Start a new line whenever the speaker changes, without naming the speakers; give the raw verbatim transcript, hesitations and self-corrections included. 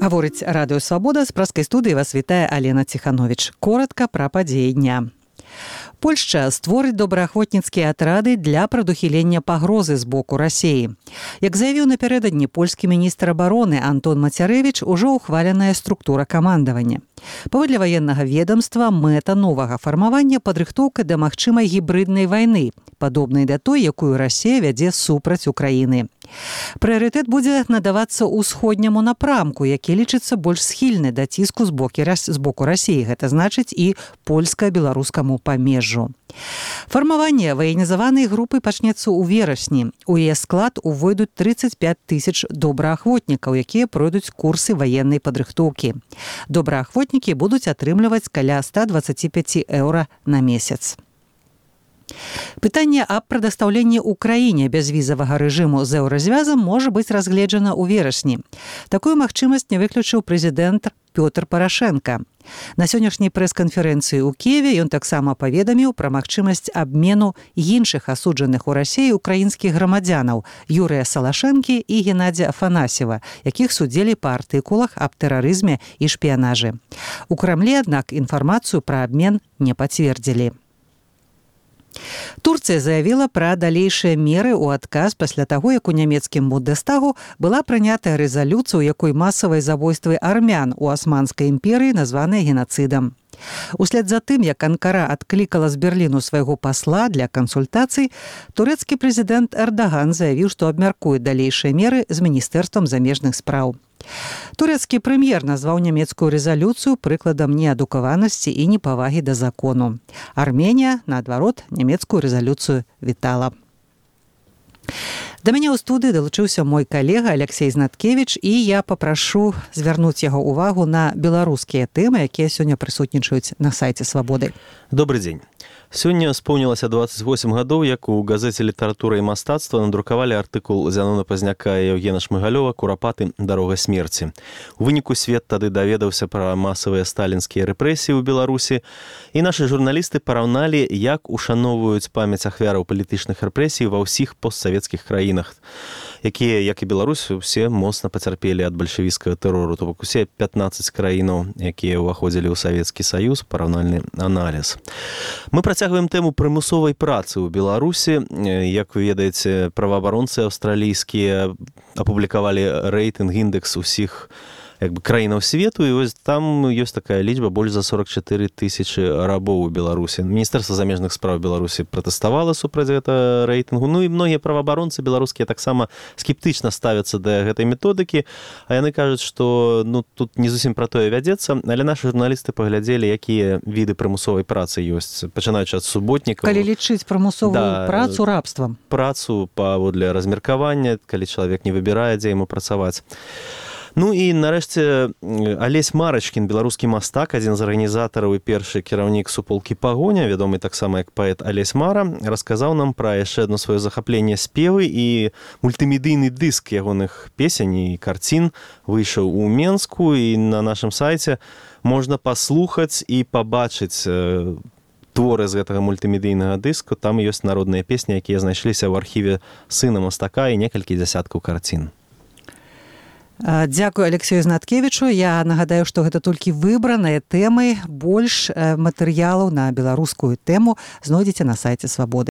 Гаворыць радыё Свабода, з праскай студыі вас вітае Алена Ціхановіч. Коротка пра падзеі дня. Польшча створыць добраахвотніцкія атрады для прадухілення пагрозы з боку Расіі. Як заявіў напярэдадні польскі міністр абароны Антон Мацярэвіч, ужо ухваленая структура камандавання. Паводле ваеннага ведомства, мэта новага фармавання падрыхтоўка да магчымай гібрыднай вайны, падобнай да той, якую Расія вядзе супраць Украіны. Прыярытэт будзе надавацца ўсходняму напрамку, які лічыцца больш схільны да ціску з боку Расіі, гэта значыць і польска-беларускаму памежжу. Фармаванне ваенізаванай групы пачнецца ў верасні. У яе склад увойдуць трыццаць пяць тысяч добраахвотнікаў, якія пройдуць курсы ваеннай падрыхтоўкі. Добраахвотнікі будуць атрымліваць каля ста дваццаць пяць еўра на месяц. Пытанне аб прадастаўленні ўкраіне бязвізавага рэжыму з еўразвязам можа быць разгледжана ў верасні. Такую магчымасць не выключыў прэзідэнт Пётр Парашэнка. На сённяшняй прэс-канферэнцыі ў Кіеве ён таксама паведаміў пра магчымасць абмену іншых асуджаных у Расіі украінскіх грамадзянаў Юрыя Салашэнкі і Геннадзя Афанасьева, якіх судзілі па артыкулах аб тэрарызме і шпіянажы. У Крамлі, аднак, інфармацыю пра абмен не пацвердзілі. Турцыя заявіла пра далейшыя меры ў адказ пасля таго, як у нямецкім Бундестагу была прынятая рэзалюцыя, у якой масавыя забойствы армян у Асманскай імперыі названыя генацыдам. Услед за тым, як Анкара адклікала з Берліну свайго пасла для кансультацый, турэцкі прэзідэнт Эрдаган заявіў, што абмяркуе далейшыя меры з міністэрствам замежных спраў. Турэцкі прэм'ер назваў нямецкую рэзалюцыю прыкладам неадукаванасці і непавагі да закону. Арменія, наадварот, нямецкую рэзалюцыю вітала. Да мяне ў студыі далучыўся мой калега Алексей Знаткевіч, і я папрашу звярнуць яго ўвагу на беларускія тэмы, якія сёння прысутнічаюць на сайце Свабоды.
Добрый дзень. Сёння споўнілася дваццаць восем гадоў, як у газеце «Літаратура і мастацтва» надрукавалі артыкул Зянона Пазняка і Евгена Шмыгалёва «Курапаты. Дарога смерці». У выніку свет тады даведаўся пра масавыя сталінскія рэпрэсіі ў Беларусі, і нашы журналісты параўналі, як ушаноўваюць памяць ахвяраў палітычных рэпрэсій ва ўсіх постсавецкіх краінах, якія, як і Беларусь, усе моцна пацярпелі ад бальшавіцкага тэрору, то бок усе пятнаццаць краінаў, якія ўваходзілі ў Савецкі Саюз, параўнальны аналіз. Мы працягваем тэму прымусовай працы ў Беларусі. Як вы ведаеце, праваабаронцы аўстралійскія апублікавалі рэйтынг, індэкс усіх як бы краінаў свету, і вось там ёсць такая лічба, больш за сорок чатыры тысячы рабоў у Беларусі. Міністэрства замежных спраў Беларусі пратэставала супраць гэта рэйтынгу. Ну і многія праваабаронцы беларускія таксама скептычна ставяцца да гэтай методыкі, а яны кажуць, што ну, тут не зусім пра тое вядзецца, але нашы журналісты паглядзелі, якія віды прымусовай працы ёсць, пачынаючы ад суботнікаў.
Калі лічыць прымусовую да, працу рабствам.
Працу паводле размеркавання, калі чалавек не выбірае, дзе яму працаваць. Ну і нарэшце Алесь Марачкін, беларускі мастак, адзін з арганізатараў і першы кіраўнік суполкі «Пагоня», вядомы таксама як паэт Алесь Мара, расказаў нам пра яшчэ адно сваё захапленне спевы, і мультымедыйны дыск ягоных песень і карцін выйшаў у Менску, і на нашым сайце можна паслухаць і пабачыць творы з гэтага мультымедыйнага дыску. Там ёсць народныя песні, якія знайшліся ў архіве сына мастака, і некалькі дзясяткаў карцін.
Дзякую Алексею Знаткевічу. Я нагадаю, што гэта толькі выбраныя тэмы. Больш матэрыялаў на беларускую тэму знойдзеце на сайце Свабоды.